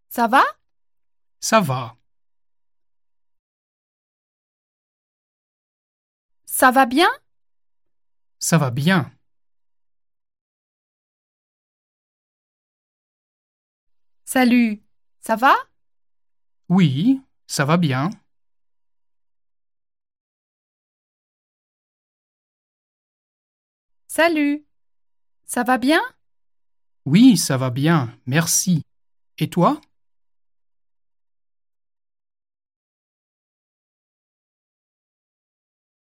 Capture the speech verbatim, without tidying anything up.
Ça va? Ça va. Ça va bien? Ça va bien. Salut. Ça va? Oui, ça va bien. Salut. Ça va bien? Oui, ça va bien. Merci. Et toi?